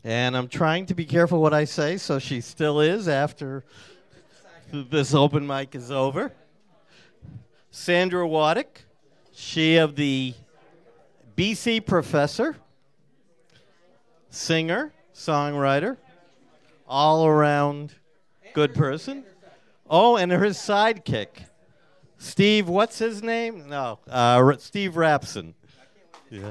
And I'm trying to be careful what I say, so she still is after this open mic is over. Sandra Waddick, she of the BC Professor, singer, songwriter, all-around good person. Oh, and her sidekick, Steve, what's his name? No, Steve Rapson. Yeah.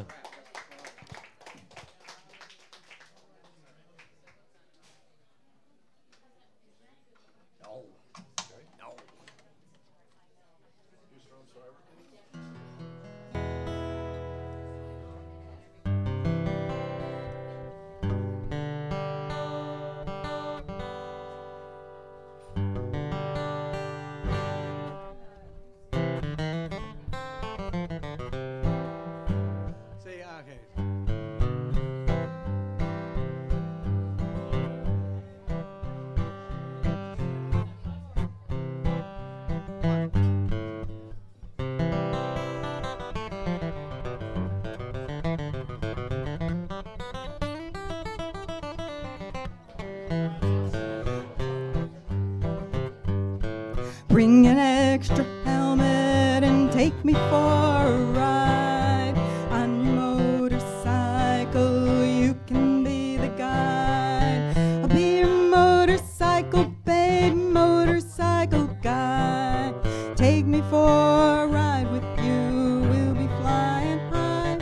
Bring an extra helmet and take me for a ride. On your motorcycle, you can be the guide. I'll be your motorcycle babe, motorcycle guide. Take me for a ride with you, we'll be flying high.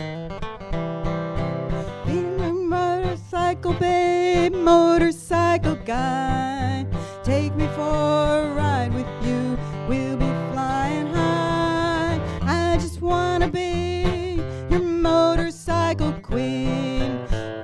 Be my motorcycle babe, motorcycle guide. Take me for a ride with you, we'll be flying high. I just wanna be your motorcycle queen.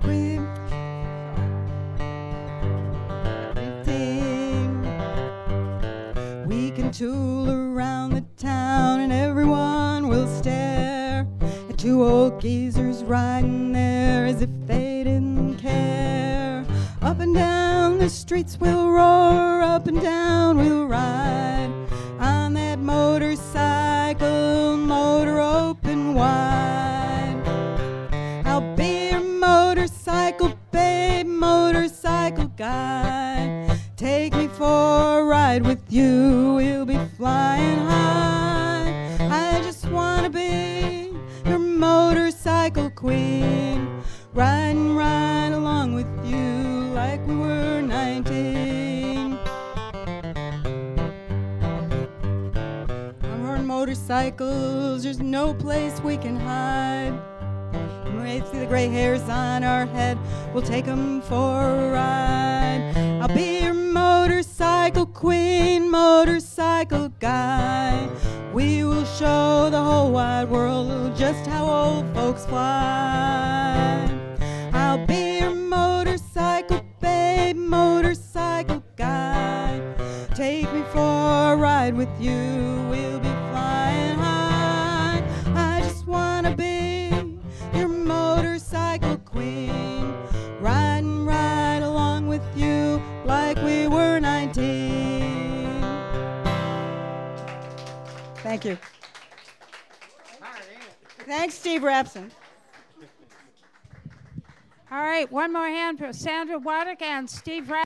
We can tool around the town and everyone will stare at two old geezers riding there as if they didn't care. Up and down the streets we'll roar, up and down we'll ride on that motorcycle, motor open wide. I'll be your motorcycle babe, motorcycle guide. Take me for a ride with you, we'll be flying high. I just wanna be your motorcycle queen, riding right along with you like we were 19. I'm on motorcycles, there's no place we can hide. We'll see the gray hairs on our head, we'll take 'em for a ride. I'll be your motorcycle queen, motorcycle guy. We will show the whole wide world just how old folks fly. I'll be your motorcycle babe, motorcycle guy. Take me for a ride with you, we'll be flying high. I just wanna be your motorcycle queen, riding right along with you like we were 19. Thank you. Thanks, Steve Rapson. All right, one more hand for Sandra Waddick and Steve Rapson.